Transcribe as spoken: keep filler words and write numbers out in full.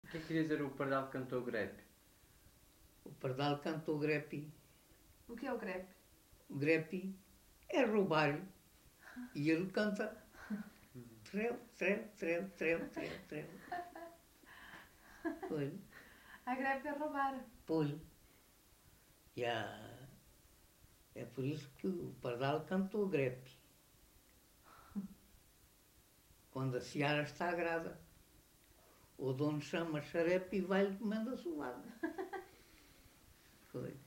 que é que queria dizer o Pardal cantou grepe? O Pardal cantou grepe. O que é o grepe? O grepe é roubar. E ele canta. Trel, trel, trel, trel, trel, trel. Foi. A grepe é roubar. Foi. E a... É por isso que o Pardal cantou grepe. Quando a seara está grada, o dono chama xarepe e vai-lhe comendo a solada. Foi.